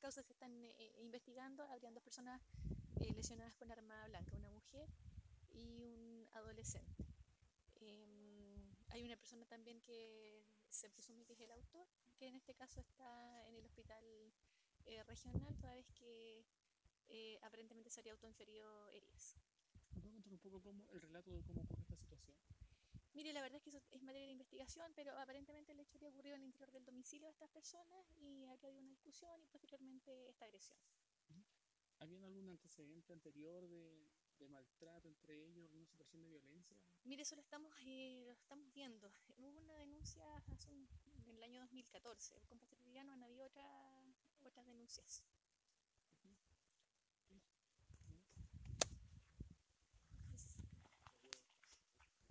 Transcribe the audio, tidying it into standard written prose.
causas se están investigando. Habrían dos personas lesionadas con arma blanca, una mujer y un adolescente. Hay una persona también que se presume que es el autor, que en este caso está en el hospital regional, toda vez que aparentemente se habría autoinferido heridas. ¿Me puede contar un poco el relato de cómo ocurre esta situación? Mire, la verdad es que eso es materia de investigación, pero aparentemente el hecho habría ocurrido en el interior del domicilio de estas personas y habría habido una discusión y posteriormente esta agresión. ¿Había algún antecedente anterior de maltrato entre ellos, alguna situación de violencia? Mire, eso lo estamos viendo. Hubo una denuncia en el año 2014. Con posterioridad no han habido otras denuncias.